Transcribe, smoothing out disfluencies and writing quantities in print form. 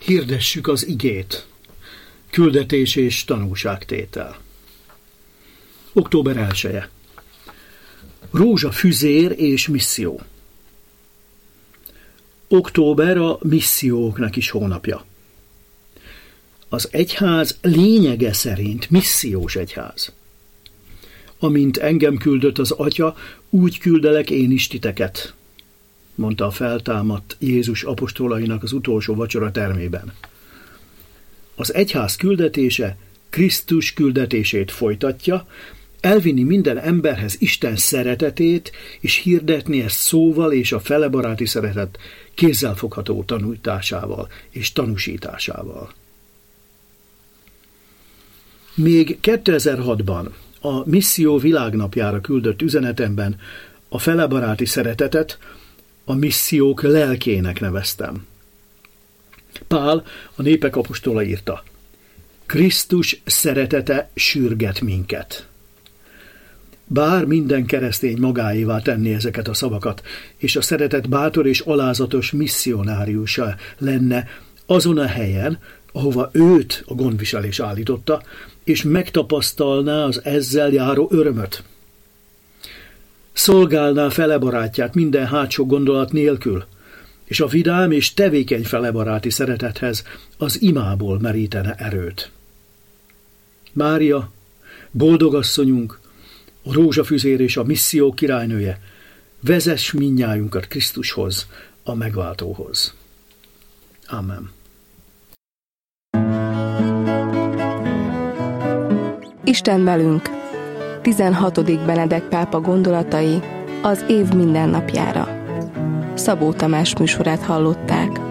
Hirdessük az igét. Küldetés és tanúságtétel. Október 1-e. Rózsafüzér és misszió. Október a misszióknak is hónapja. Az egyház lényege szerint missziós egyház. Amint engem küldött az Atya, úgy küldelek én is titeket, mondta a feltámadt Jézus apostolainak az utolsó vacsora termében. Az egyház küldetése Krisztus küldetését folytatja, elvinni minden emberhez Isten szeretetét, és hirdetni ezt szóval és a felebaráti szeretet kézzelfogható tanújtásával és tanúsításával. Még 2006-ban a Misszió világnapjára küldött üzenetemben a felebaráti szeretetet a missziók lelkének neveztem. Pál, a népek apostola írta: Krisztus szeretete sürget minket. Bár minden keresztény magáévá tenné ezeket a szavakat, és a szeretet bátor és alázatos misszionáriusa lenne azon a helyen, ahova őt a gondviselés állította, és megtapasztalná az ezzel járó örömöt. Szolgálná felebarátját minden hátsó gondolat nélkül, és a vidám és tevékeny felebaráti szeretethez az imából merítene erőt. Mária, boldogasszonyunk, a rózsafüzér és a misszió királynője, vezess mindnyájunkat Krisztushoz, a megváltóhoz. Amen. Isten velünk. 16. Benedek pápa gondolatai az év mindennapjára. Szabó Tamás műsorát hallották.